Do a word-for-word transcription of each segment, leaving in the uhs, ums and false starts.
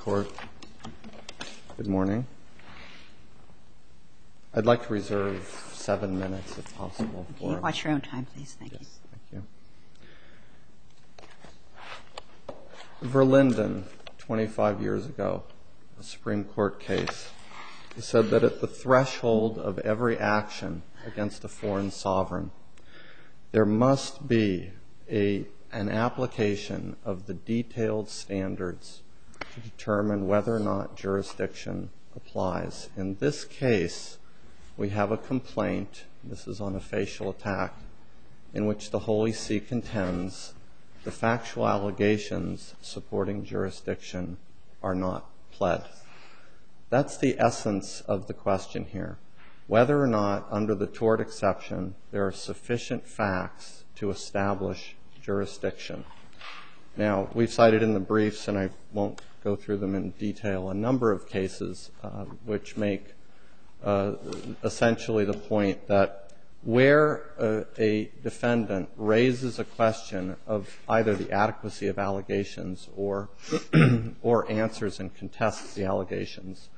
Court. Good morning. I'd like to reserve seven minutes, if possible. Okay. For Watch your own time, please. Thank yes, you. Thank you. Verlinden, twenty-five years ago, a Supreme Court case, said that at the threshold of every action against a foreign sovereign, there must be a, an application of the detailed standards to determine whether or not jurisdiction applies. In this case, we have a complaint, this is on a facial attack, in which the Holy See contends the factual allegations supporting jurisdiction are not pled. That's the essence of the question here, whether or not under the tort exception there are sufficient facts to establish jurisdiction. Now, we've cited in the briefs, and I won't go through them in detail, a number of cases uh, which make uh, essentially the point that where a, a defendant raises a question of either the adequacy of allegations or, or answers and contests the allegations,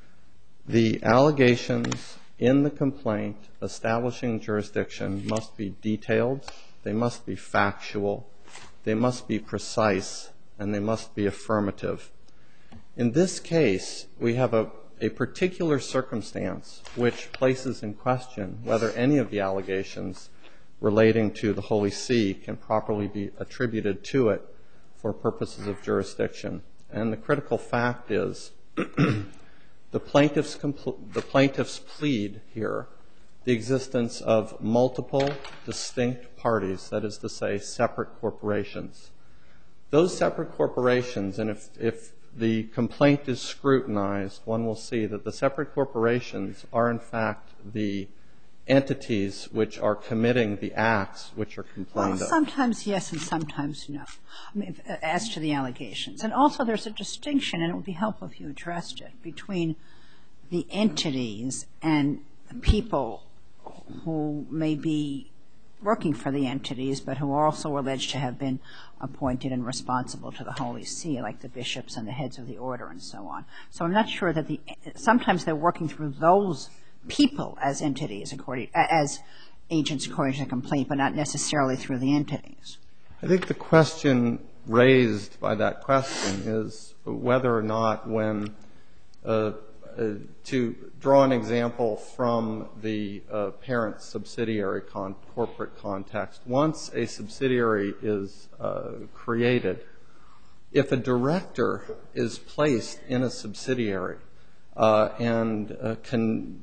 the allegations in the complaint establishing jurisdiction must be detailed, they must be factual, they must be precise, and they must be affirmative. In this case, we have a, a particular circumstance which places in question whether any of the allegations relating to the Holy See can properly be attributed to it for purposes of jurisdiction. And the critical fact is the plaintiffs, compl- the plaintiffs plead here the existence of multiple distinct parties, that is to say, separate corporations. Those separate corporations, and if, if the complaint is scrutinized, one will see that the separate corporations are in fact the entities which are committing the acts which are complained well, of. Sometimes yes and sometimes no, I mean, as to the allegations. And also there's a distinction, and it would be helpful if you addressed it, between the entities and the people who may be working for the entities, but who are also alleged to have been appointed and responsible to the Holy See, like the bishops and the heads of the order and so on. So I'm not sure that the sometimes they're working through those people as entities, according as agents according to the complaint, but not necessarily through the entities. I think the question raised by that question is whether or not when uh, uh, to draw an example from the uh, parent subsidiary con- corporate context, once a subsidiary is uh, created, if a director is placed in a subsidiary uh, and uh, can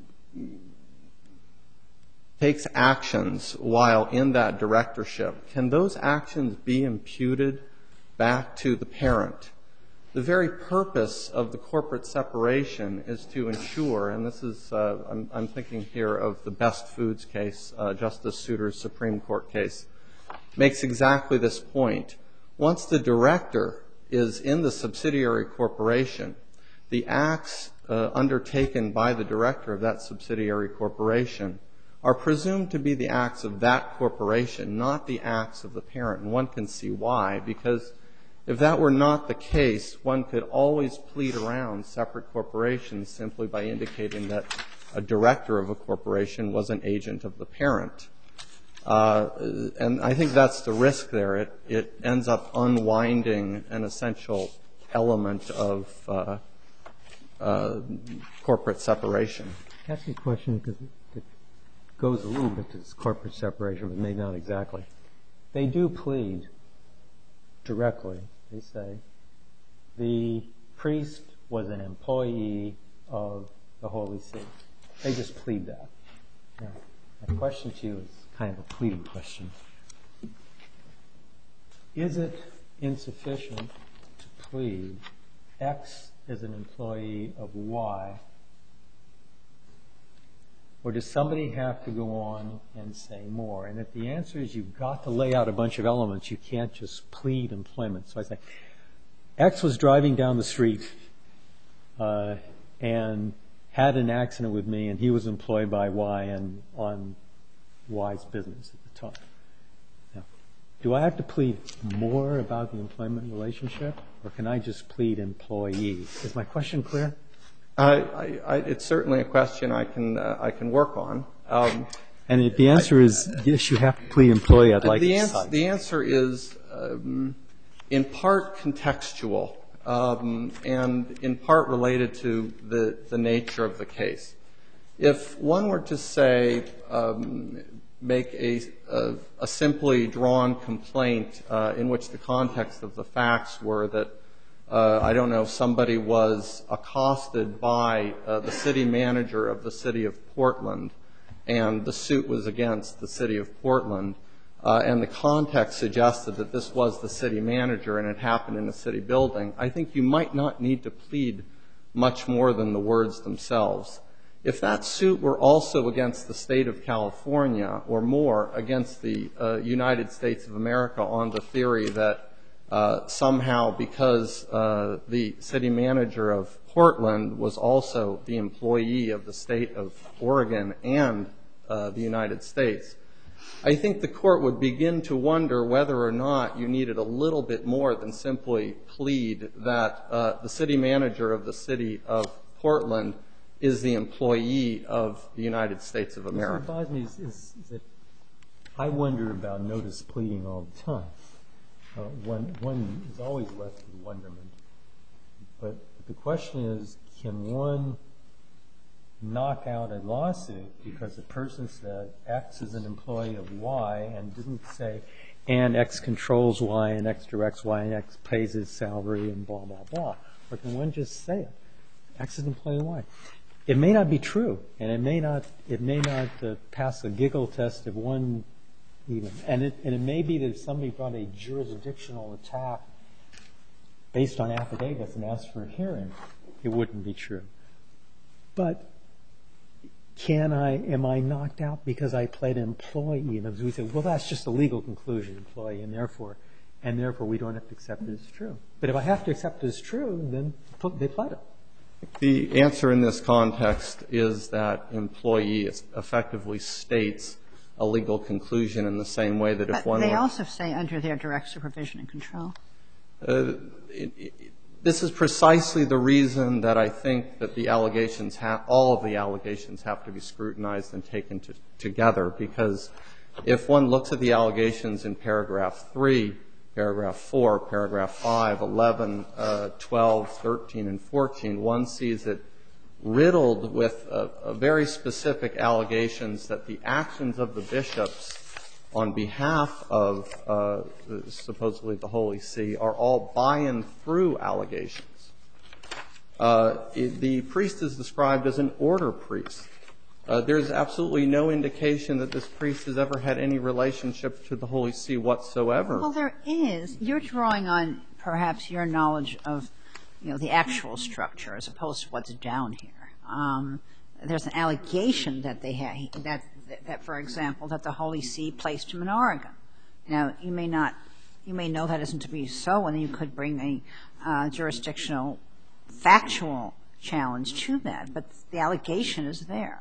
takes actions while in that directorship, can those actions be imputed back to the parent? The very purpose of the corporate separation is to ensure, and this is, uh, I'm, I'm thinking here of the Best Foods case, uh, Justice Souter's Supreme Court case, makes exactly this point. Once the director is in the subsidiary corporation, the acts uh, undertaken by the director of that subsidiary corporation are presumed to be the acts of that corporation, not the acts of the parent. And one can see why, because if that were not the case, one could always plead around separate corporations simply by indicating that a director of a corporation was an agent of the parent. Uh, and I think that's the risk there. It, it ends up unwinding an essential element of uh, uh, corporate separation. Can I ask you a question, because it goes a little bit to this corporate separation, but maybe not exactly. They do plead directly. They say the priest was an employee of the Holy See. They just plead that. Now, my question to you is kind of a pleading question. Is it insufficient to plead X is an employee of Y, or does somebody have to go on and say more? And if the answer is you've got to lay out a bunch of elements, you can't just plead employment. So I say, X was driving down the street uh, and had an accident with me, and he was employed by Y and on Y's business at the time. Now, do I have to plead more about the employment relationship, or can I just plead employee? Is my question clear? I, I, it's certainly a question I can uh, I can work on. Um, and if the answer I, is yes, you have to plead employee. I'd like the to answer, the answer is um, in part contextual um, and in part related to the the nature of the case. If one were to say um, make a, a a simply drawn complaint uh, in which the context of the facts were that Uh, I don't know, somebody was accosted by uh, the city manager of the city of Portland, and the suit was against the city of Portland, uh, and the context suggested that this was the city manager and it happened in a city building, I think you might not need to plead much more than the words themselves. If that suit were also against the state of California, or more, against the uh, United States of America on the theory that Uh, somehow because uh, the city manager of Portland was also the employee of the state of Oregon and uh, the United States, I think the court would begin to wonder whether or not you needed a little bit more than simply plead that uh, the city manager of the city of Portland is the employee of the United States of America. What bothers me is, is, is that I wonder about notice pleading all the time. Uh, one, one is always left with wonderment. But the question is, can one knock out a lawsuit because a person said X is an employee of Y and didn't say, and X controls Y and X directs Y and X pays his salary and blah, blah, blah? Or can one just say it? X is an employee of Y. It may not be true, and it may not, it may not uh, pass a giggle test if one even. And it, and it may be that if somebody brought a jurisdictional attack based on affidavits and asked for a hearing, it wouldn't be true. But can I, am I knocked out because I pled employee? And we say, well, that's just a legal conclusion, employee, and therefore, and therefore we don't have to accept it as true. But if I have to accept it as true, then they pled it. The answer in this context is that employee effectively states a legal conclusion in the same way that if but one they were, also say under their direct supervision and control. Uh, it, it, this is precisely the reason that I think that the allegations have, all of the allegations have to be scrutinized and taken to, together, because if one looks at the allegations in paragraph three, paragraph four, paragraph five, eleven, uh, twelve, thirteen, and fourteen, one sees it riddled with uh, uh, very specific allegations that the actions of the bishops on behalf of uh, supposedly the Holy See are all by and through allegations. Uh, it, the priest is described as an order priest. Uh, there's absolutely no indication that this priest has ever had any relationship to the Holy See whatsoever. Well, there is. You're drawing on perhaps your knowledge of, you know, the actual structure as opposed to what's down here. Um, there's an allegation that they had, that, that, for example, that the Holy See placed him in Oregon. Now, you may not, you may know that isn't to be so, and you could bring a uh, jurisdictional, factual challenge to that, but the allegation is there.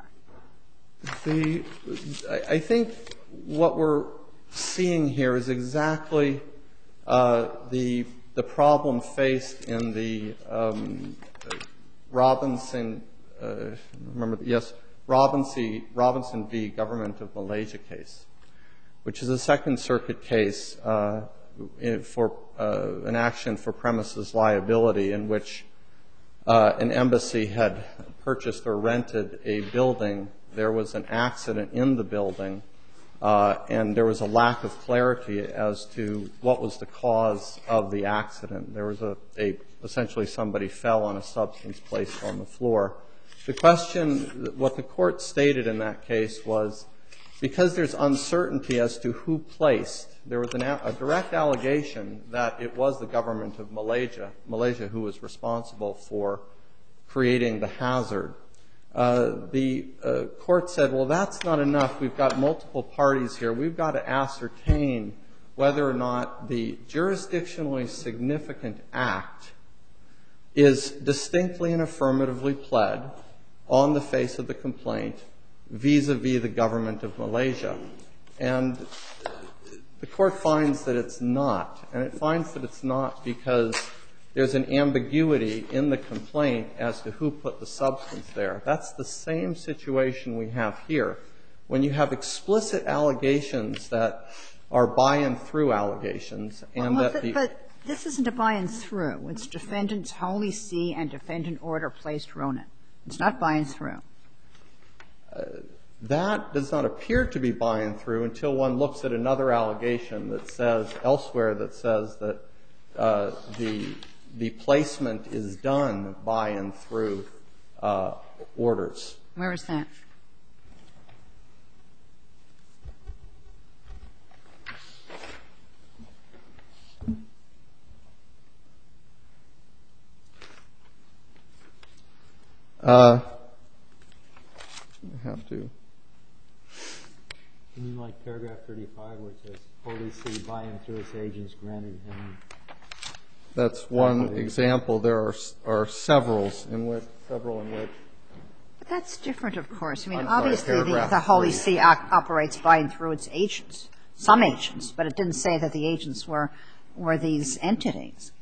The, I think what we're seeing here is exactly uh, the the problem faced in the um, Robinson. Uh, remember, the, yes, Robinson, Robinson v. Government of Malaysia case, which is a Second Circuit case uh, for uh, an action for premises liability in which uh, an embassy had purchased or rented a building. There was an accident in the building, uh, and there was a lack of clarity as to what was the cause of the accident. There was a, a essentially somebody fell on a substance placed on the floor. The question, what the court stated in that case was, because there's uncertainty as to who placed, there was an, a direct allegation that it was the government of Malaysia, Malaysia who was responsible for creating the hazard. Uh, the uh, court said, well, that's not enough. We've got multiple parties here. We've got to ascertain whether or not the jurisdictionally significant act is distinctly and affirmatively pled on the face of the complaint vis-a-vis the government of Malaysia. And the Court finds that it's not. And it finds that it's not because there's an ambiguity in the complaint as to who put the substance there. That's the same situation we have here. When you have explicit allegations that are by and through allegations, and well, that the but this isn't a by and through. It's defendant's Holy See and defendant order placed Ronan. It's not by and through. Uh, that does not appear to be by and through until one looks at another allegation that says elsewhere that says that uh, the the placement is done by and through uh, orders. Where is that? Uh, I have to. You mean like paragraph thirty-five where it says, Holy See by and through its agents granted him. That's one example. There are are severals in which several in which. But that's different, of course. I mean, I'm sorry, obviously, the, paragraph the Holy three. See op- operates by and through its agents, some agents, but it didn't say that the agents were were these entities.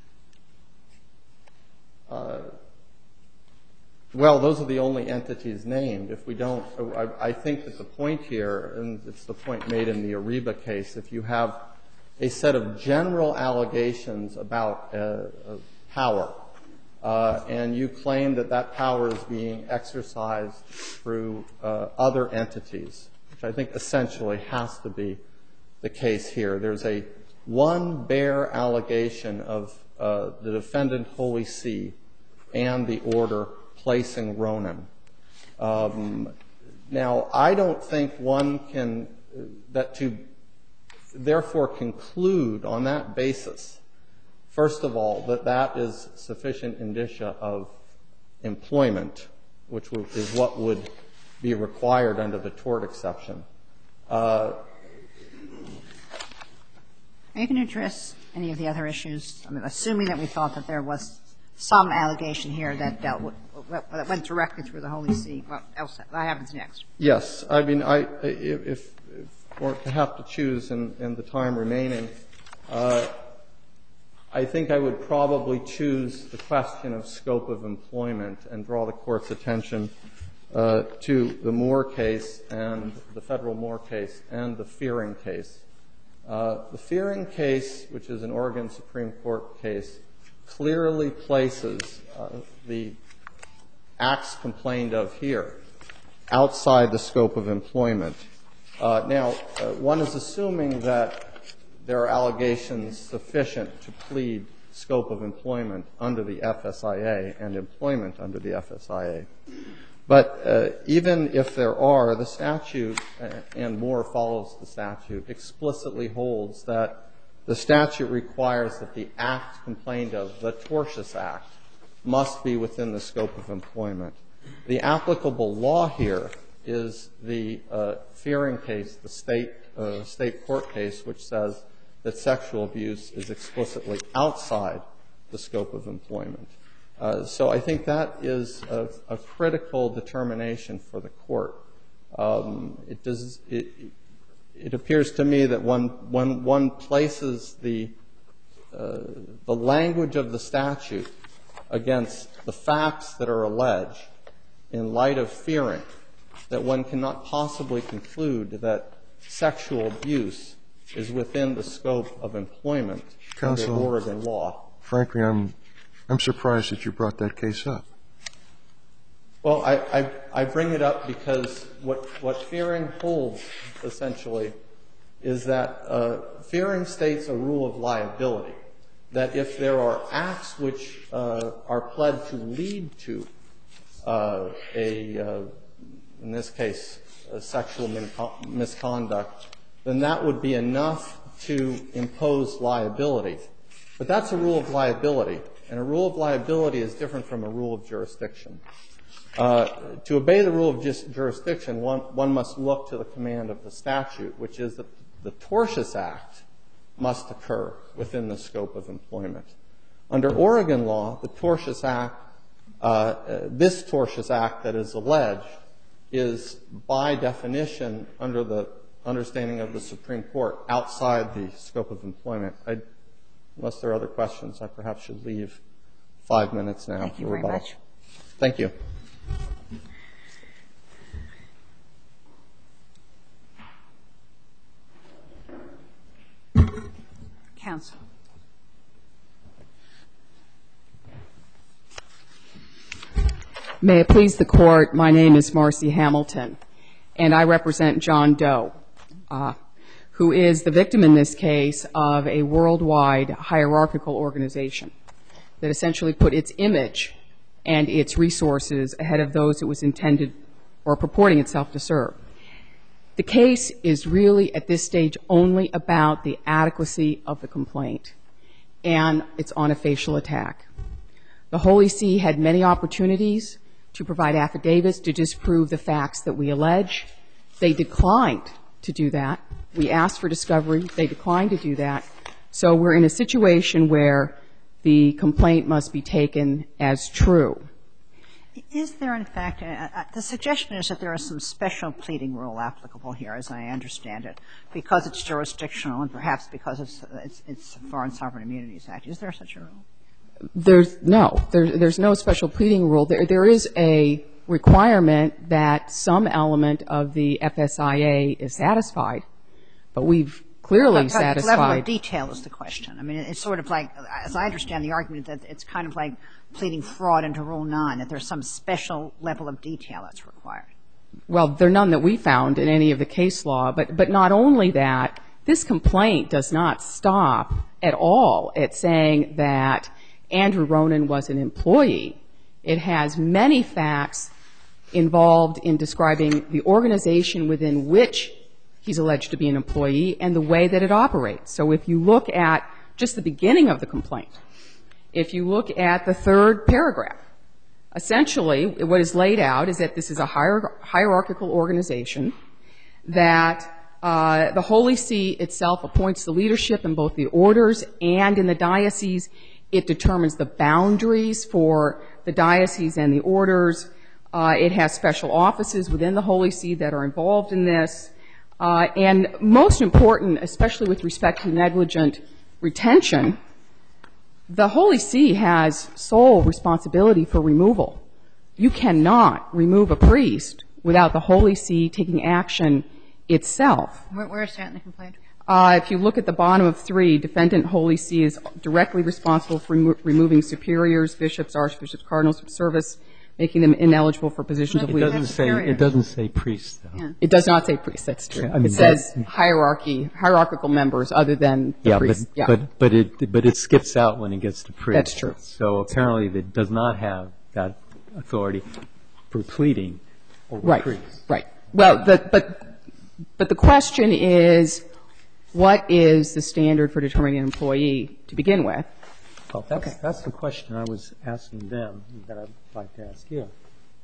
Uh, well, those are the only entities named. If we don't, I, I think that the point here, and it's the point made in the Ariba case, if you have a set of general allegations about uh, uh, power, uh, and you claim that that power is being exercised through uh, other entities, which I think essentially has to be the case here. There's a one bare allegation of uh, the defendant Holy See and the order placing Ronan. Um, now, I don't think one can, uh, that to therefore conclude on that basis, first of all, that that is sufficient indicia of employment, which w- is what would be required under the tort exception. Uh, Are you going to address any of the other issues? I mean, assuming that we thought that there was some allegation here that dealt with, that went directly through the Holy See. What else? What happens next? Yes. I mean, I, if, if or to have to choose in, in the time remaining, uh, I think I would probably choose the question of scope of employment and draw the Court's attention uh, to the Moore case and the federal Moore case and the Fearing case. Uh, the Fearing case, which is an Oregon Supreme Court case, clearly places uh, the acts complained of here outside the scope of employment. Uh, now, uh, one is assuming that there are allegations sufficient to plead scope of employment under the F S I A and employment under the F S I A. But uh, even if there are, the statute, uh, and Moore follows the statute, explicitly holds that the statute requires that the act complained of, the tortious act, must be within the scope of employment. The applicable law here is the uh, Fearing case, the state uh, state court case, which says that sexual abuse is explicitly outside the scope of employment. Uh, so I think that is a, a critical determination for the Court. Um, it does. It, it appears to me that when when one places the uh, the language of the statute against the facts that are alleged in light of Fearing, that one cannot possibly conclude that sexual abuse is within the scope of employment Counsel, under Oregon law. Frankly, I'm I'm surprised that you brought that case up. Well, I, I, I bring it up because what, what Fearing holds, essentially, is that uh, Fearing states a rule of liability, that if there are acts which uh, are pled to lead to uh, a, uh, in this case, a sexual misconduct, then that would be enough to impose liability. But that's a rule of liability, and a rule of liability is different from a rule of jurisdiction. Uh, to obey the rule of just jurisdiction, one, one must look to the command of the statute, which is that the tortious act must occur within the scope of employment. Under Oregon law, the tortious act, uh, uh, this tortious act that is alleged is by definition under the understanding of the Supreme Court outside the scope of employment. I'd, unless there are other questions, I perhaps should leave five minutes now. Thank you for very rebuttal. much. Thank you. Counsel. May it please the Court, my name is Marcy Hamilton, and I represent John Doe, uh, who is the victim in this case of a worldwide hierarchical organization that essentially put its image and its resources ahead of those it was intended or purporting itself to serve. The case is really at this stage only about the adequacy of the complaint, and it's on a facial attack. The Holy See had many opportunities to provide affidavits to disprove the facts that we allege. They declined to do that. We asked for discovery. They declined to do that. So we're in a situation where the complaint must be taken as true. Is there, in fact, uh, uh, the suggestion is that there is some special pleading rule applicable here, as I understand it, because it's jurisdictional and perhaps because it's, it's, it's Foreign Sovereign Immunities Act. Is there such a rule? There's no. There, there's no special pleading rule. There, there is a requirement that some element of the F S I A is satisfied, but we've clearly but, but satisfied. level of detail is the question. I mean, it's sort of like, as I understand the argument, that it's kind of like pleading fraud under Rule nine, that there's some special level of detail that's required. Well, there are none that we found in any of the case law, but, but not only that, this complaint does not stop at all at saying that Andrew Ronan was an employee. It has many facts involved in describing the organization within which he's alleged to be an employee and the way that it operates. So if you look at just the beginning of the complaint, if you look at the third paragraph, essentially what is laid out is that this is a hier- hierarchical organization, that uh, the Holy See itself appoints the leadership in both the orders and in the diocese. It determines the boundaries for the diocese and the orders. Uh, it has special offices within the Holy See that are involved in this. Uh, and most important, especially with respect to negligent retention, the Holy See has sole responsibility for removal. You cannot remove a priest without the Holy See taking action itself. Where, where is that in the complaint? Uh, if you look at the bottom of three, defendant Holy See is directly responsible for remo- removing superiors, bishops, archbishops, cardinals from service, making them ineligible for positions of It leadership. doesn't say, it doesn't say priests, though. Yeah. It does not say priests, that's true. I mean, it says that- hierarchy, hierarchical members other than the Yeah, priests. but, but, but it, but it skips out when it gets to priests. That's true. So apparently it does not have that authority for pleading over Right, priests. right. Well, the, but, but the question is, what is the standard for determining an employee to begin with? Well, that's, that's the question I was asking them that I'd like to ask you.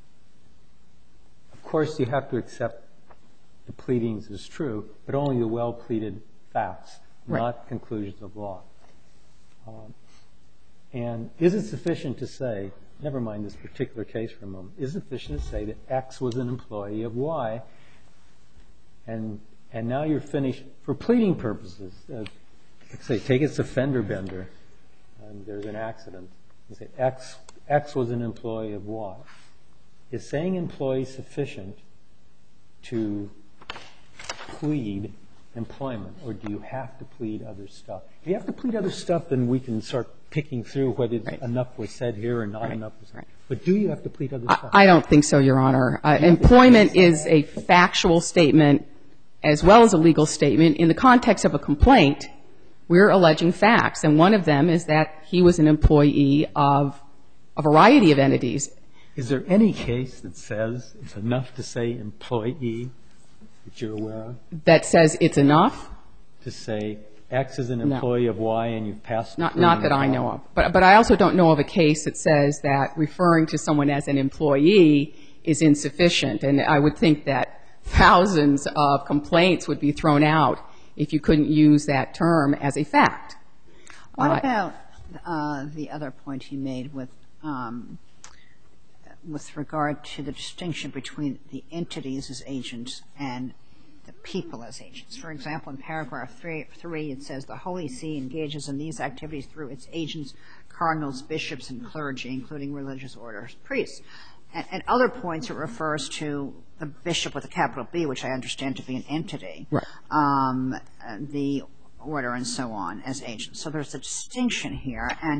Of course, you have to accept the pleadings as true, but only the well-pleaded facts, Right. not conclusions of law. Um, and is it sufficient to say, never mind this particular case for a moment, is it sufficient to say that X was an employee of Y, and and now you're finished for pleading purposes? Uh, like say, take it's a fender bender, and there's an accident. You say X X was an employee of Y. Is saying employee sufficient to plead employment, or do you have to plead other stuff? If you have to plead other stuff, then we can start picking through whether Right. enough was said here or not Right. enough was said. Right. But do you have to plead other I, stuff? I don't think so, Your Honor. Uh, employment is a factual statement as well as a legal statement. In the context of a complaint, we're alleging facts, and one of them is that he was an employee of a variety of entities. Is there any case that says it's enough to say employee that you're aware of? That says it's enough? To say X is an No. employee of Y and you've passed Not, the not that pleading I of know Y? of. But, but I also don't know of a case that says that referring to someone as an employee is insufficient. And I would think that thousands of complaints would be thrown out if you couldn't use that term as a fact. What Uh, about uh, the other point he made with um, with regard to the distinction between the entities as agents and the people as agents. For example, in paragraph three, three it says, the Holy See engages in these activities through its agents, cardinals, bishops, and clergy, including religious orders, priests. At, at other points, it refers to the bishop with a capital B, which I understand to be an entity, Right. um, the order, and so on, as agents. So there's a distinction here. And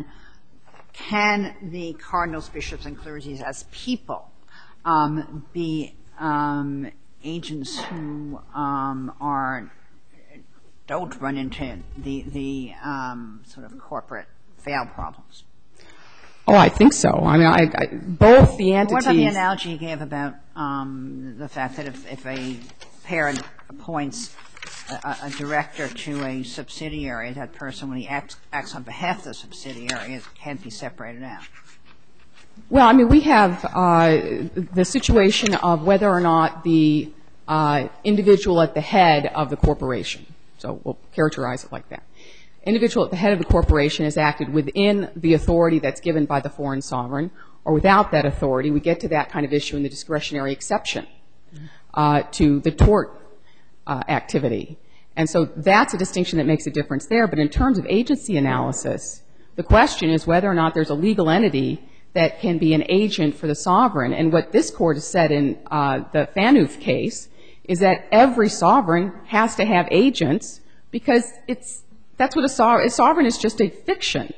can the cardinals, bishops, and clergy as people um, be um, agents who um, are don't run into the the um, sort of corporate veil problems? Oh, I think so. I mean, I, I, both the entities. What about the analogy you gave about um, the fact that if, if a parent appoints a, a director to a subsidiary, that person, when he acts, acts on behalf of the subsidiary, it can't be separated out? Well, I mean, we have uh, the situation of whether or not the uh, individual at the head of the corporation, so we'll characterize it like that, individual at the head of the corporation has acted within the authority that's given by the foreign sovereign, or without that authority. We get to that kind of issue in the discretionary exception uh, to the tort uh, activity. And so that's a distinction that makes a difference there. But in terms of agency analysis, the question is whether or not there's a legal entity that can be an agent for the sovereign. And what this court has said in uh, the Phaneuf case is that every sovereign has to have agents because it's That's what a sovereign, a sovereign is just a fiction.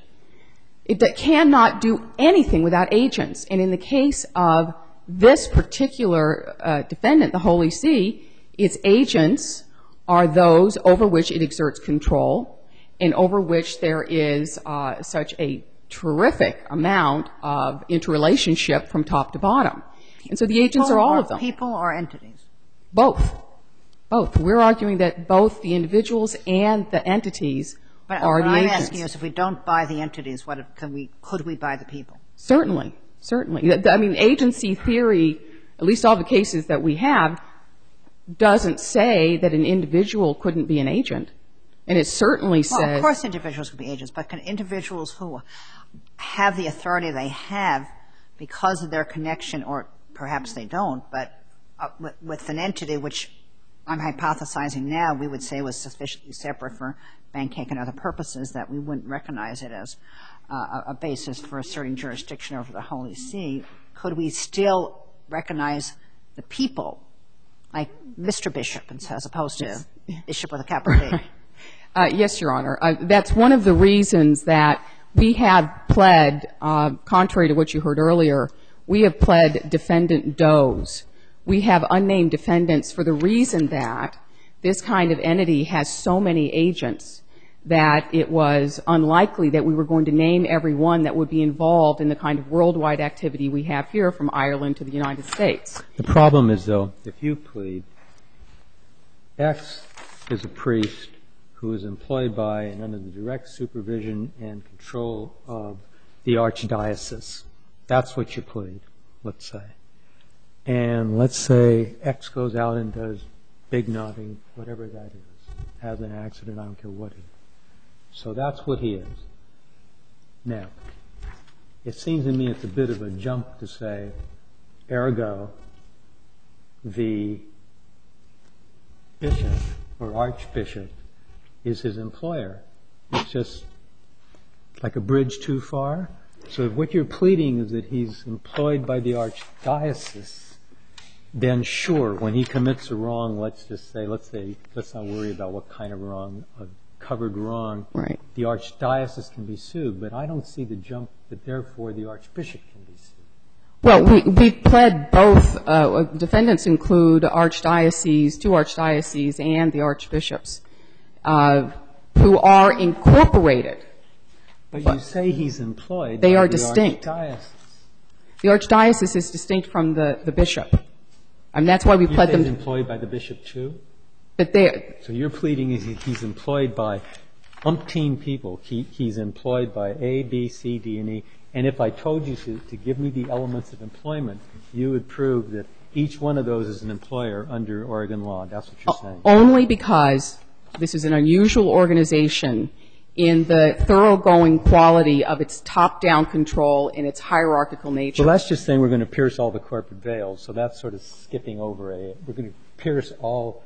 It cannot do anything without agents. And in the case of this particular uh, defendant, the Holy See, its agents are those over which it exerts control and over which there is uh, such a terrific amount of interrelationship from top to bottom. And so the agents are all of them. People or entities? Both. Both. We're arguing that both the individuals and the entities but are the agents. agents. What I'm asking you is if we don't buy the entities, what can we, could we buy the people? Certainly. Certainly. I mean, agency theory, at least all the cases that we have, doesn't say that an individual couldn't be an agent. And it certainly says... Well, of course individuals could be agents, but can individuals who have the authority they have because of their connection, or perhaps they don't, but uh, with, with an entity which I'm hypothesizing now we would say was sufficiently separate for banking and other purposes that we wouldn't recognize it as uh, a basis for asserting jurisdiction over the Holy See, could we still recognize the people, like Mister Bishop, as opposed to yes. Bishop with a capital B? Uh, yes, Your Honor. Uh, that's one of the reasons that we have pled, uh, contrary to what you heard earlier, we have pled defendant does. We have unnamed defendants for the reason that this kind of entity has so many agents that it was unlikely that we were going to name every one that would be involved in the kind of worldwide activity we have here from Ireland to the United States. The problem is, though, if you plead, X is a priest who is employed by and under the direct supervision and control of the archdiocese. That's what you plead, let's say. And let's say X goes out and does big nodding, whatever that is, has an accident, I don't care what it is. So that's what he is. Now, it seems to me it's a bit of a jump to say, ergo, the bishop or archbishop is his employer. It's just like a bridge too far. So if what you're pleading is that he's employed by the archdiocese, then sure, when he commits a wrong, let's just say, let's say, let's not worry about what kind of wrong, a covered wrong, right. The archdiocese can be sued, but I don't see the jump that therefore the archbishop can be sued. Well, we, we've pled both. Uh, defendants include archdioceses, two archdioceses, and the archbishops, uh, who are incorporated. But, but you say he's employed they by are the distinct. archdiocese. The archdiocese is distinct from the, the bishop. And that's why we you pled say them. He's employed by the bishop too? But they. So your pleading is he's employed by umpteen people. He, he's employed by A, B, C, D, and E. And if I told you to, to give me the elements of employment, you would prove that each one of those is an employer under Oregon law. That's what you're saying. Only because this is an unusual organization in the thoroughgoing quality of its top-down control and its hierarchical nature. Well, that's just saying we're going to pierce all the corporate veils. So that's sort of skipping over a. We're going to pierce all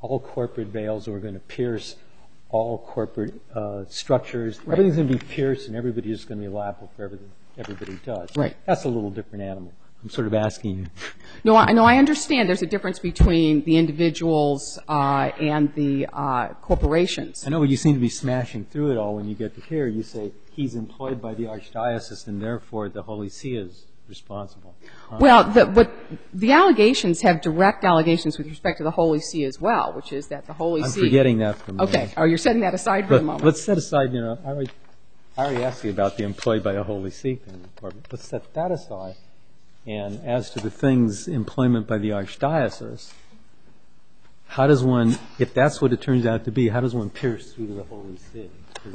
all corporate veils are going to pierce all corporate uh, structures. Right. Everything's going to be pierced, and everybody's just going to be liable for everything everybody does. Right. That's a little different animal. I'm sort of asking you. No, I no, I understand. There's a difference between the individuals uh, and the uh, corporations. I know, but you seem to be smashing through it all when you get to here. You say he's employed by the archdiocese, and therefore the Holy See is responsible. Huh? Well, the, but the allegations have direct allegations with respect to the Holy See as well, which is that the Holy I'm See. I'm forgetting that for a moment. Okay. Oh, you're setting that aside for but the moment. Let's set aside, you know, I already, I already asked you about the employed by the Holy See thing. Let's set that aside. And as to the things, employment by the archdiocese, how does one, if that's what it turns out to be, how does one pierce through to the Holy See?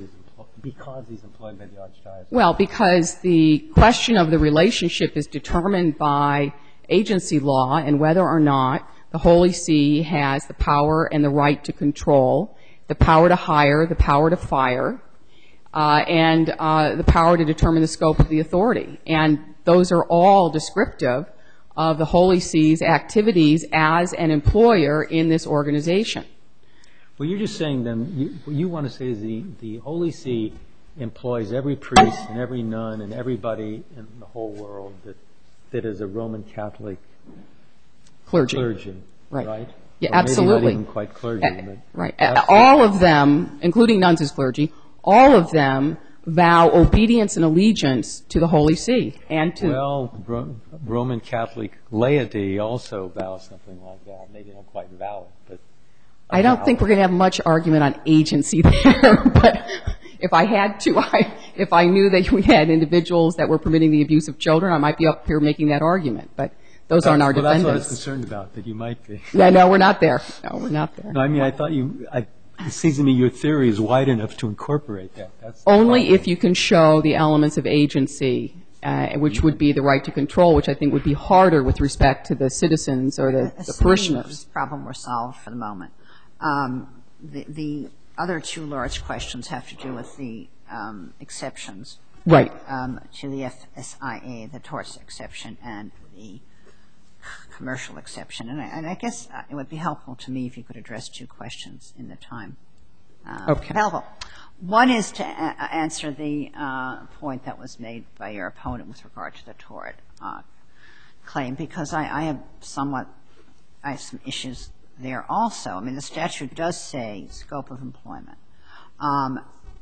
Because he's employed by the archdiocese. Well, because the question of the relationship is determined by agency law and whether or not the Holy See has the power and the right to control, the power to hire, the power to fire, uh, and uh, the power to determine the scope of the authority. And those are all descriptive of the Holy See's activities as an employer in this organization. Well, you're just saying then, you, what you want to say is the, the Holy See employs every priest and every nun and everybody in the whole world that, that is a Roman Catholic clergy. clergy right? right? Yeah, or absolutely. Maybe not even quite clergy. Uh, but right. Absolutely. All of them, including nuns as clergy, all of them vow obedience and allegiance to the Holy See and to. Well, Ro- Roman Catholic laity also vows something like that. Maybe not quite vow it, but. I don't think we're going to have much argument on agency there, but if I had to, I, if I knew that we had individuals that were permitting the abuse of children, I might be up here making that argument, but those that's, aren't our well, defendants. That's what I was concerned about, that you might be. Yeah, no, we're not there. No, we're not there. No, I mean, I thought you, I, it seems to me your theory is wide enough to incorporate that. That's Only problem. if you can show the elements of agency, uh, which would be the right to control, which I think would be harder with respect to the citizens or the, the parishioners. This problem were solved for the moment. Um, the, the other two large questions have to do with the um, exceptions. Right. Um, to the F S I A, the torts exception, and the commercial exception. And I, and I guess it would be helpful to me if you could address two questions in the time uh, okay. available. One is to a- answer the uh, point that was made by your opponent with regard to the tort uh, claim, because I, I have somewhat, I have some issues there also. I mean, the statute does say scope of employment. Um,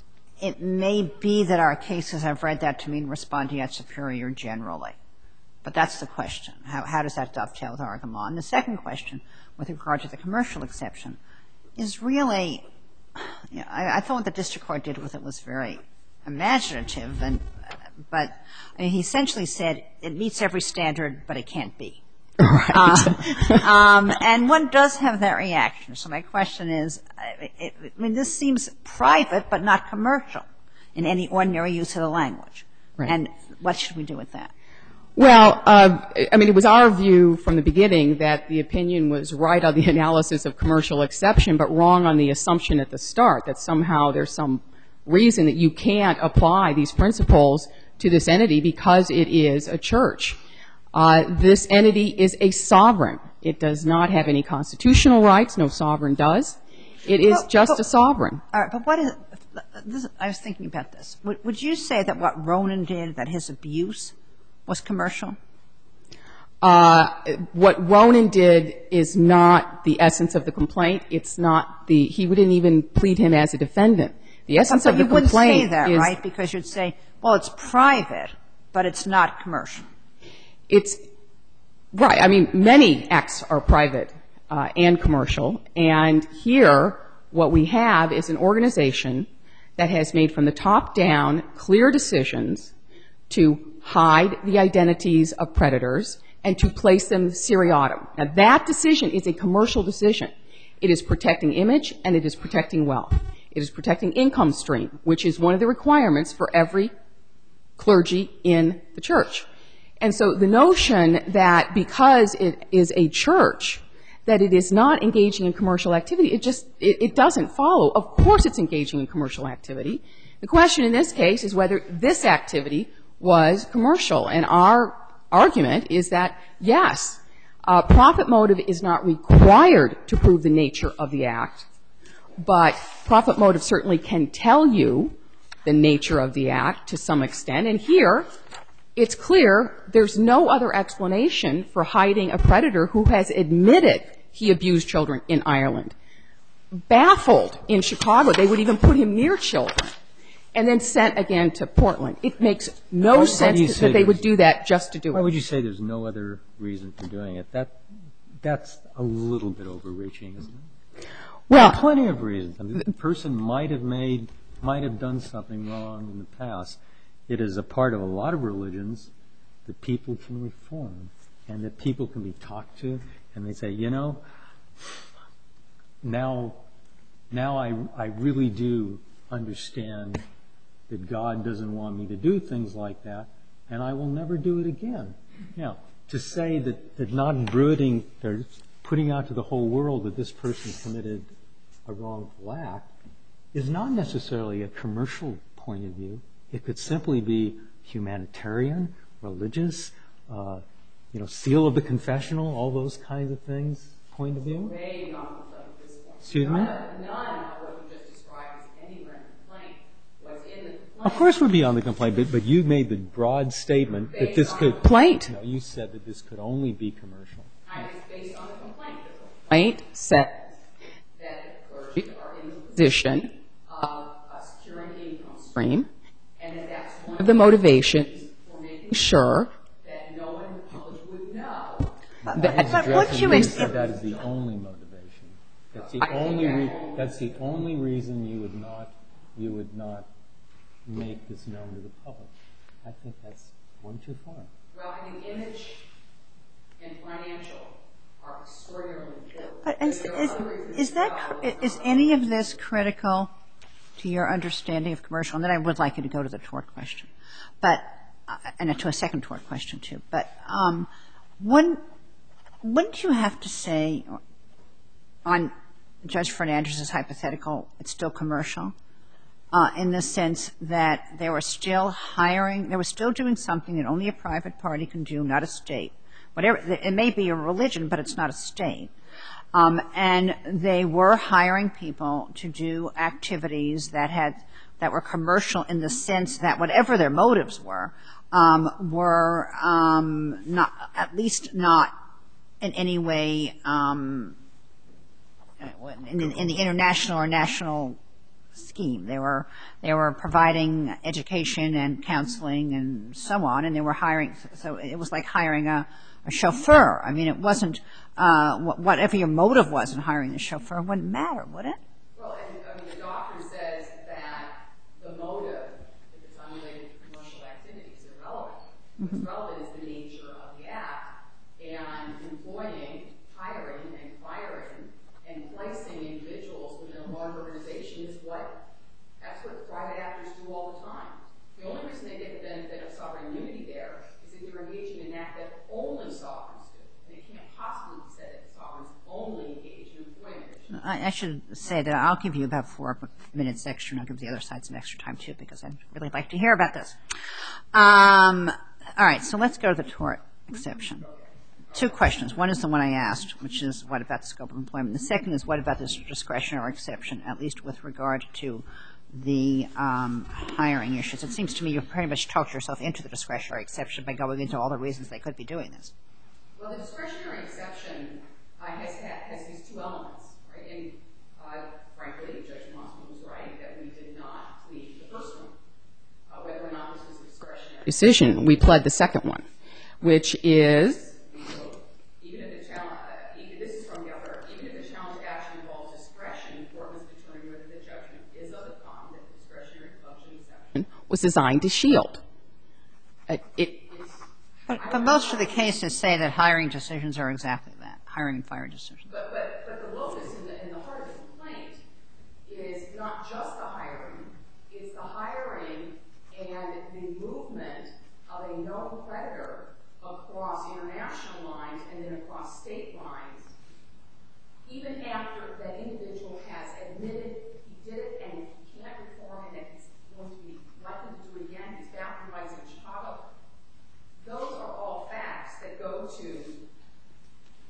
it may be that our cases have read that to mean respondeat superior generally, but that's the question. How, how does that dovetail with Oregon law? And the second question, with regard to the commercial exception, is really, you know, I, I thought what the district court did with it was very imaginative, and but I mean, he essentially said it meets every standard, but it can't be. Right. Uh, um, and one does have that reaction. So my question is, I, it, I mean, this seems private but not commercial in any ordinary use of the language. Right. And what should we do with that? Well, uh, I mean, it was our view from the beginning that the opinion was right on the analysis of commercial exception, but wrong on the assumption at the start that somehow there's some reason that you can't apply these principles to this entity because it is a church. Uh, this entity is a sovereign. It does not have any constitutional rights. No sovereign does. It is Well, just but- a sovereign. All right, but what is this? I was thinking about this. Would, would you say that what Ronan did, that his abuse was commercial? Uh, what Ronan did is not the essence of the complaint. It's not the, he wouldn't even plead him as a defendant. The essence But of the you wouldn't complaint say that, is, right? Because you'd say, well, it's private, but it's not commercial. it's, right, I mean, many acts are private uh, and commercial, and here what we have is an organization that has made from the top down clear decisions to hide the identities of predators and to place them seriatim. Now, that decision is a commercial decision. It is protecting image and it is protecting wealth. It is protecting income stream, which is one of the requirements for every clergy in the church. And so the notion that because it is a church, that it is not engaging in commercial activity, it just, it, it doesn't follow. Of course it's engaging in commercial activity. The question in this case is whether this activity was commercial. And our argument is that, yes, Uh, profit motive is not required to prove the nature of the act, but profit motive certainly can tell you the nature of the act to some extent. And here, it's clear there's no other explanation for hiding a predator who has admitted he abused children in Ireland. Baffled in Chicago, they would even put him near children, and then sent again to Portland. It makes no Why- sense why do you that, say that they would there's- do that just to do Why it. would you say there's no other reason for doing it? That, that's a little bit overreaching, isn't it? Well, Plenty of reasons. I mean, the person might have made, might have done something wrong in the past. It is a part of a lot of religions that people can reform and that people can be talked to, and they say, you know, now, now I, I really do understand that God doesn't want me to do things like that, and I will never do it again. Now, to say that, that not brooding, or putting out to the whole world that this person committed a wrongful act is not necessarily a commercial point of view. It could simply be humanitarian, religious, uh, you know, seal of the confessional, all those kinds of things point of view. Excuse me? None of what you just described is anywhere in the complaint. What's in the complaint. Of course we're beyond the complaint, but, but you made the broad statement that this could. Complaint. No, you said that this could only be commercial. It's based on the complaint. The complaint says that the clergy are in the position of uh, securing the income stream, and that that's one of the motivations for making sure that no one in the public would know. But, but would you, You in, said that is the only motivation. That's the only. Re- that's the only reason you would not. You would not make this known to the public. I think that's one too far. Well, I think image and financial are extraordinarily important. but is, is, is that, is any of this critical to your understanding of commercial? And then I would like you to go to the tort question, but, uh, and to a second tort question too. But um, wouldn't, wouldn't you have to say on Judge Fernandez's hypothetical, it's still commercial? Uh, in the sense that they were still hiring, they were still doing something that only a private party can do, not a state. Whatever, it may be a religion, but it's not a state. Um, and they were hiring people to do activities that had, that were commercial in the sense that whatever their motives were, um, were um, not, at least not in any way um, in, in the international or national scheme. They were they were providing education and counseling and so on, and they were hiring. So it was like hiring a, a chauffeur. I mean, it wasn't uh, whatever your motive was in hiring the chauffeur wouldn't matter, would it? Well, and I mean, the doctor says that the motive, if it's unrelated to commercial activity, is irrelevant. Mm-hmm. What's relevant is the nature of the act, and employing, hiring, and firing, and placing individuals within a large organization is what, that's what private actors do all the time. The only reason they get the benefit of sovereign immunity there is if they're engaging in an act that only sovereigns do. And it can't possibly be said that sovereigns only engage in employment issues. I, I should say that I'll give you about four minutes extra, and I'll give the other side some extra time too, because I'd really like to hear about this. Um, all right, so let's go to the tort exception. Two questions. One is the one I asked, which is what about the scope of employment? The second is what about this discretionary exception, at least with regard to the um, hiring issues? It seems to me you've pretty much talked yourself into the discretionary exception by going into all the reasons they could be doing this. Well, the discretionary exception uh, has, has these two elements, right? And uh, frankly, Judge Mossman was right that we did not plead the first one, uh, whether or not this was a discretionary decision. We pled the second one, which is even if the challenge, uh, even, this is from the other, even if the challenge action involves discretion, the court must determine whether the judgment is of the kind that the discretionary function exception was designed to shield. Uh, it, it's, But, but most of the cases say that hiring decisions are exactly that, hiring and firing decisions. But, but, but the locus in the, in the heart of the complaint is not just the hiring, it's the hiring and the movement of a known predator across international lines and then across state lines, even after that individual has admitted he did it and he can't reform and that he's going to be likely to do it again, he's bound for rights in Chicago. Those are all facts that go to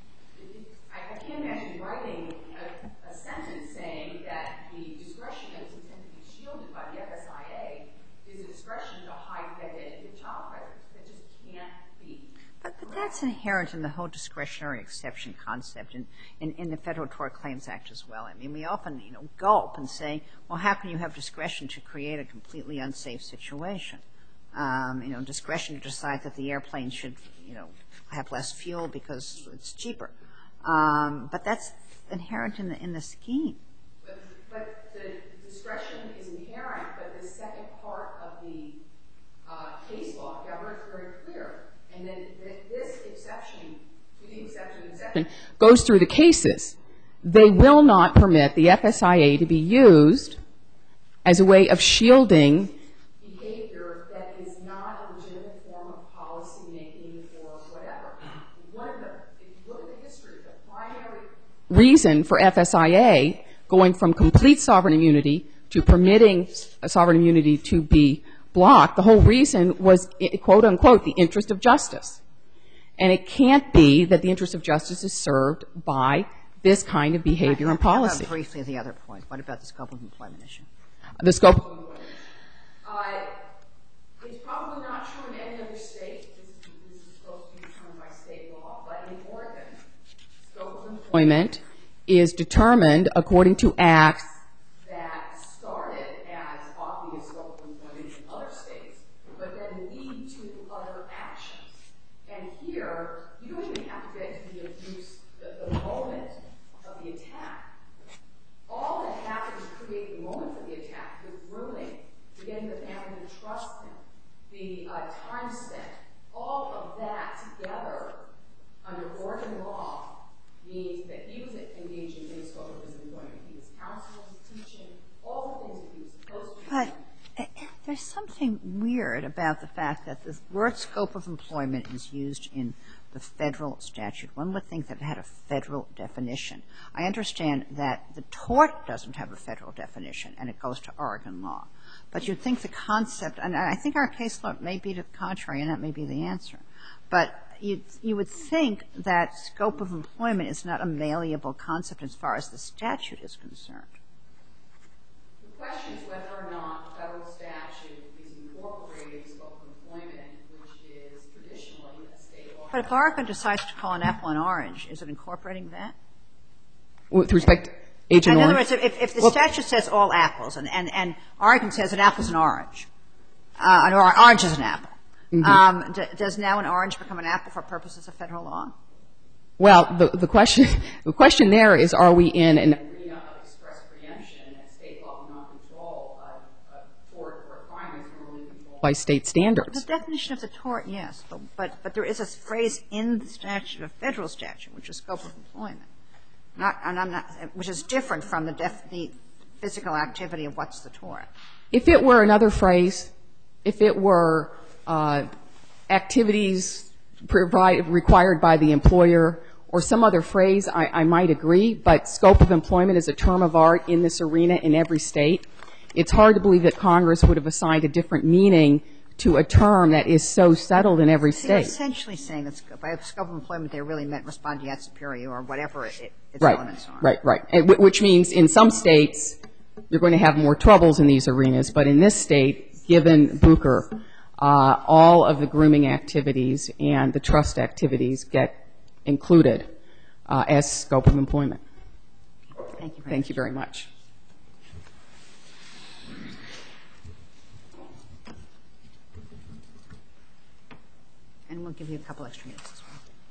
But, but that's inherent in the whole discretionary exception concept in, in, in the Federal Tort Claims Act as well. I mean, we often, you know, gulp and say, well, how can you have discretion to create a completely unsafe situation? Um, you know, discretion to decide that the airplane should, you know, have less fuel because it's cheaper. Um, but that's inherent in the, in the scheme. But, but the discretion is inherent, but the second part of the uh, case law, Governor, is very clear. And then this exception, to the exception of exception, goes through the cases. They will not permit the F S I A to be used as a way of shielding behavior that is not a legitimate form of policy making or whatever. One of the, if you look at the history, the primary reason for F S I A going from complete sovereign immunity to permitting a sovereign immunity to be blocked, the whole reason was, quote unquote, the interest of justice. And it can't be that the interest of justice is served by this kind of behavior and policy. How about briefly the other point? What about the scope of employment issue? The scope of employment. Uh, it's probably not true in any other state. This is, this is supposed to be determined by state law. But in Oregon, scope of employment is determined according to acts that started as obvious scope of employment in other states, but then lead to other actions. And here, you don't even have to get to the abuse, the, the moment of the attack. All that happens to create the moment for the attack, the grooming, to getting the family to trust him, the uh, time spent, all of that together under Oregon law means that he was engaging in the scope of his employment. He was counseling, teaching, all the things that he was supposed to do. But uh, there's something weird about the fact that the word scope of employment is used in the federal statute. One would think that it had a federal definition. I understand that the tort doesn't have a federal definition, and it goes to Oregon law. But you'd think the concept, and I think our case law may be to the contrary, and that may be the answer. But you you would think that scope of employment is not a malleable concept as far as the statute is concerned. The question is whether or not the federal statute is incorporating scope of employment, which is traditionally a state law. But if Oregon decides to call an apple an orange, is it incorporating that? With respect to Agent In Orange? other words, if, if the well, statute says all apples, and, and, and Oregon says an apple's an orange, uh, an or, orange is an apple, mm-hmm. um, d- does now an orange become an apple for purposes of federal law? Well, the, the question the question there is, are we in an arena of express preemption and state law will not control uh, uh, tort requirements normally controlled by state standards? The definition of the tort, yes, but, but, but there is a phrase in the statute, a federal statute, which is scope of employment. Not, and I'm not, which is different from the, def, the physical activity of what's the tort. If it were another phrase, if it were uh, activities provide, required by the employer or some other phrase, I, I might agree, but scope of employment is a term of art in this arena in every state. It's hard to believe that Congress would have assigned a different meaning to a term that is so settled in every so state. You're essentially saying that by scope of employment they really meant respondeat superior or whatever it, its right, elements are. Right, right, right. Which means in some states you're going to have more troubles in these arenas, but in this state, given Booker, uh, all of the grooming activities and the trust activities get included uh, as scope of employment. Thank you very Thank much. you very much. And we'll give you a couple extra minutes as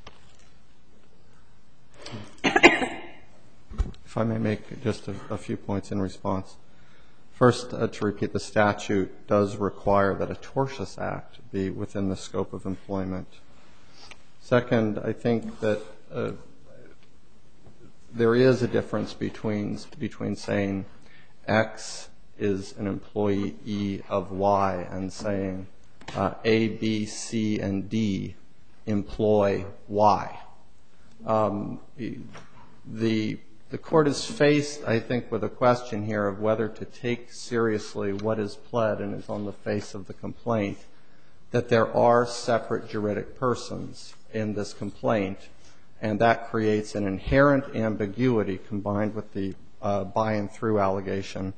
well. If I may make just a, a few points in response. First, uh, to repeat, the statute does require that a tortious act be within the scope of employment. Second, I think that uh, there is a difference between between saying X is an employee of Y and saying uh, A, B, C, and D employ Y. Um, the the court is faced, I think, with a question here of whether to take seriously what is pled and is on the face of the complaint, that there are separate juridic persons in this complaint, and that creates an inherent ambiguity combined with the uh, by and through allegation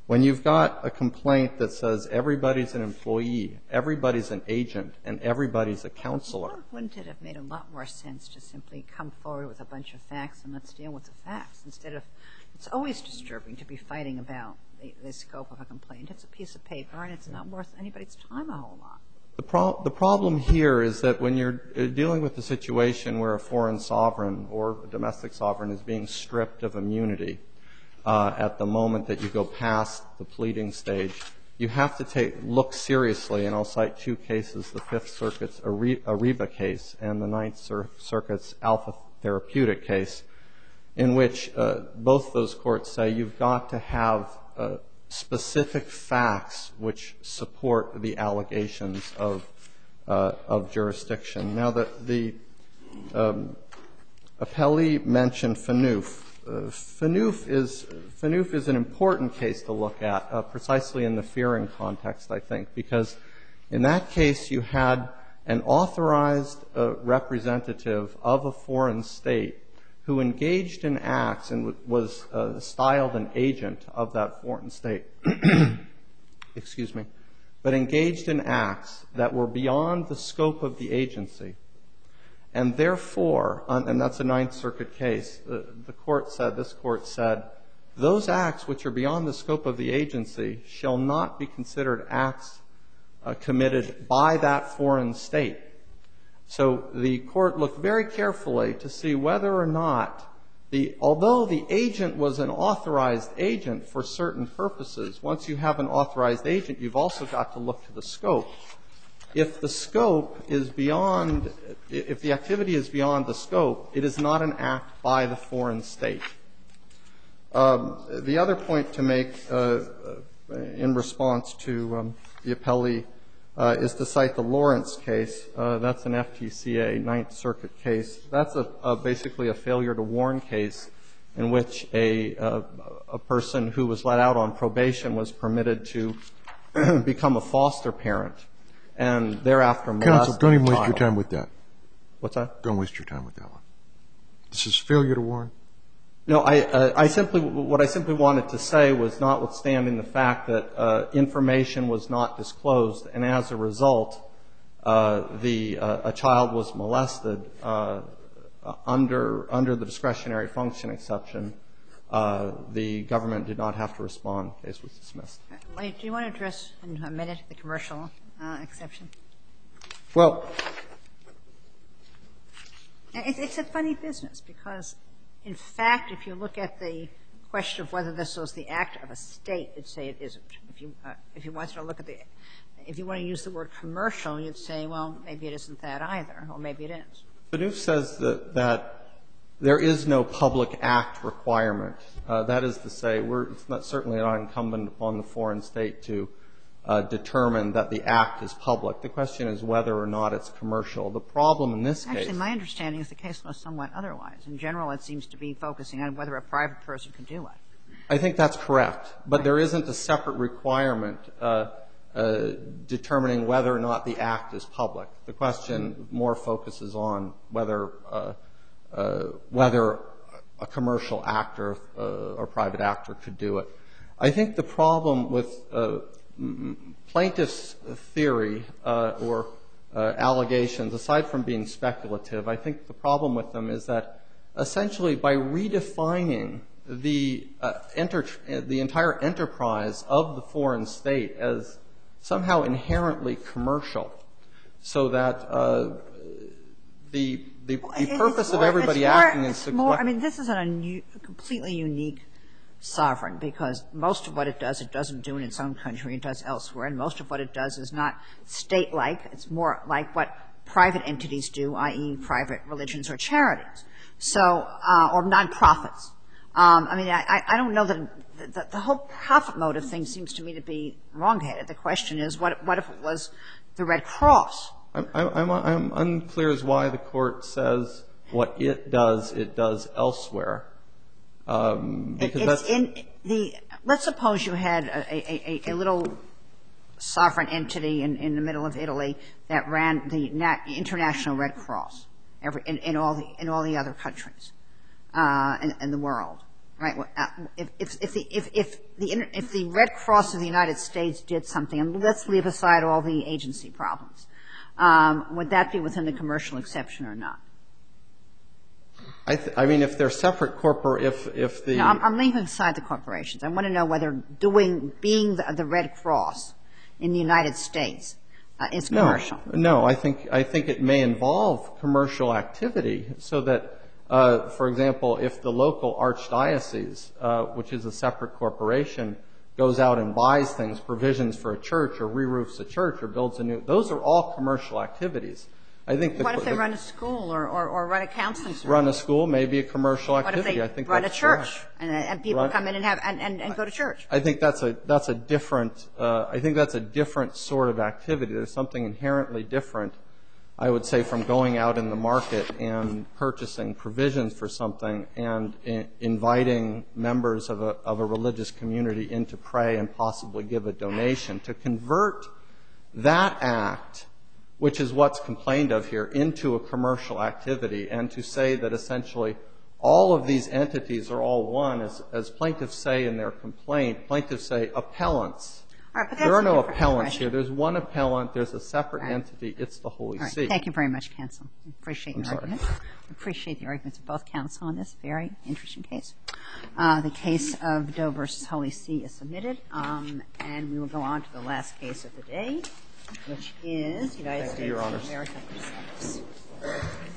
When you've got a complaint that says everybody's an employee, everybody's an agent, and everybody's a counselor. Wouldn't it have made a lot more sense to simply come forward with a bunch of facts and let's deal with the facts instead of – it's always disturbing to be fighting about the, the scope of a complaint. It's a piece of paper, and it's not worth anybody's time a whole lot. The, pro- the problem here is that when you're dealing with a situation where a foreign sovereign or a domestic sovereign is being stripped of immunity uh, at the moment that you go past the pleading stage, you have to take look seriously, and I'll cite two cases, the Fifth Circuit's Ariba case and the Ninth Cir- Circuit's Alpha Therapeutic case, in which uh, both those courts say you've got to have uh, specific facts which support the allegations of uh, of jurisdiction. Now, the, the um, appellee mentioned Phaneuf. Uh, Phaneuf is Phaneuf is an important case to look at, uh, precisely in the Fearing context, I think, because in that case you had an authorized uh, representative of a foreign state who engaged in acts and was uh, styled an agent of that foreign state, excuse me, but engaged in acts that were beyond the scope of the agency. And therefore, and that's a Ninth Circuit case, the, the court said, this court said, those acts which are beyond the scope of the agency shall not be considered acts uh, committed by that foreign state. So the court looked very carefully to see whether or not the, although the agent was an authorized agent for certain purposes, once you have an authorized agent, you've also got to look to the scope. If the scope is beyond, if the activity is beyond the scope, it is not an act by the foreign state. Um, the other point to make uh, in response to um, the appellee uh, is to cite the Lawrence case. Uh, that's an F T C A Ninth Circuit case. That's a, a basically a failure to warn case in which a, uh, a person who was let out on probation was permitted to become a foster parent and thereafter molested Counsel, don't even a waste child. your time with that. What's that? Don't waste your time with that one. This is failure to warn? No, I, uh, I simply, what I simply wanted to say was, notwithstanding the fact that uh, information was not disclosed, and as a result, uh, the uh, a child was molested uh, under under the discretionary function exception, uh, the government did not have to respond. The case was dismissed. Do you want to address in a minute the commercial uh, exception? Well, it's a funny business because, in fact, if you look at the question of whether this was the act of a state, you'd say it isn't. If you uh, if you wanted to look at the, if you want to use the word commercial, you'd say, well, maybe it isn't that either, or maybe it is. Phaneuf says that that there is no public act requirement. Uh, that is to say, we're it's not certainly not incumbent upon the foreign state to uh, determine that the act is public. The question is whether or not it's commercial. The problem in this case. Actually, my understanding is the case was somewhat otherwise. In general, it seems to be focusing on whether a private person can do it. I think that's correct, but there isn't a separate requirement uh, uh, determining whether or not the act is public. The question more focuses on whether uh, uh, whether a commercial actor uh, or private actor could do it. I think the problem with uh, plaintiff's theory uh, or uh, allegations, aside from being speculative, I think the problem with them is that essentially by redefining the uh, enter the entire enterprise of the foreign state as somehow inherently commercial, so that uh, the the, the purpose more, of everybody more, acting is more. I mean, this is an unu- completely unique sovereign because most of what it does, it doesn't do in its own country, it does elsewhere, and most of what it does is not state-like. It's more like what private entities do, that is private religions or charities, so uh, or nonprofits. Um, I mean, I, I don't know that the, the whole profit motive thing seems to me to be wrong-headed. The question is, what, what if it was the Red Cross? I'm, I'm, I'm unclear as why the court says what it does, it does elsewhere. Um, because it's that's in the. Let's suppose you had a, a, a, a little sovereign entity in, in the middle of Italy that ran the Nat, International Red Cross every, in, in all the in all the other countries uh, in, in the world. right? Uh, If, if, if, the, if, if, the, inter- if the Red Cross of the United States did something, and let's leave aside all the agency problems, um, would that be within the commercial exception or not? I, th- I mean, if they're separate corporate, if, if the... No, I'm, I'm leaving aside the corporations. I want to know whether doing, being the, the Red Cross in the United States uh, is commercial. No, no, I think, I think it may involve commercial activity so that, uh, for example, if the local archdiocese, uh, which is a separate corporation, goes out and buys things, provisions for a church or re-roofs a church or builds a new, those are all commercial activities. I think the, What if they the, run a school or, or, or run a counseling service? Run a school may be a commercial What if activity. they I think run a that's church correct. and, and people Run- come in and have and, and, and go to church? I think that's a that's a different uh, I think that's a different sort of activity. There's something inherently different, I would say, from going out in the market and purchasing provisions for something and in, inviting members of a of a religious community in to pray and possibly give a donation. To convert that act, which is what's complained of here, into a commercial activity, and to say that essentially all of these entities are all one, as, as plaintiffs say in their complaint, plaintiffs say appellants. All right, but There that's are a no different appellants question. here. There's one appellant. There's a separate All right. entity. It's the Holy All right. See. Thank you very much, counsel. Appreciate I'm your sorry. argument. Appreciate the arguments of both counsel on this very interesting case. Uh, the case of Doe versus Holy See is submitted, um, and we will go on to the last case of the day, which is United Thank you, States Your of Honors. America versus